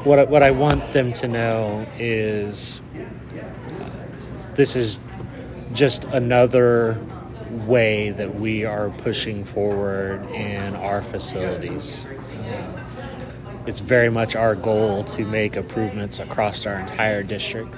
what I want them to know is this is just another way that we are pushing forward in our facilities. It's very much our goal to make improvements across our entire district.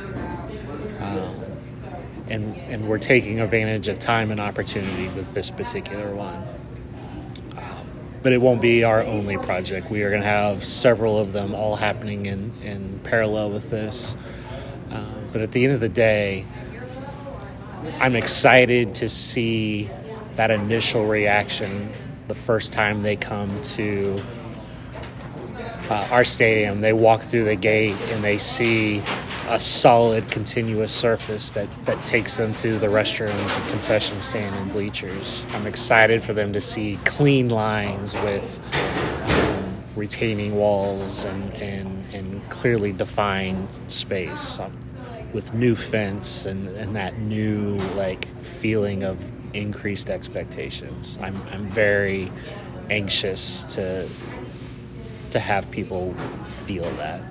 And we're taking advantage of time and opportunity with this particular one. But it won't be our only project. We are going to have several of them all happening in parallel with this. But at the end of the day, I'm excited to see that initial reaction the first time they come to our stadium. They walk through the gate and they see a solid continuous surface that takes them to the restrooms and concession stand and bleachers. I'm excited for them to see clean lines with retaining walls and clearly defined space with new fence and that new feeling of increased expectations. I'm very anxious to have people feel that.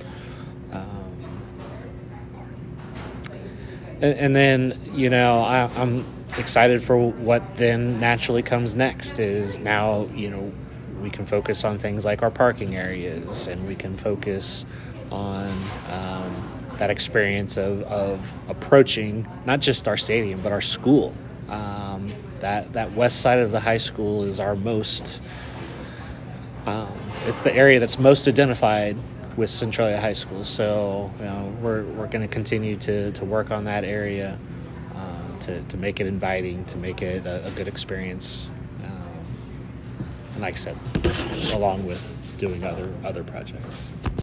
And then, I'm excited for what then naturally comes next is now, we can focus on things like our parking areas, and we can focus on that experience of approaching not just our stadium, but our school. That west side of the high school is our most, it's the area that's most identified with Centralia High School. So we're going to continue to work on that area to make it inviting, to make it a good experience. And like I said, along with doing other projects.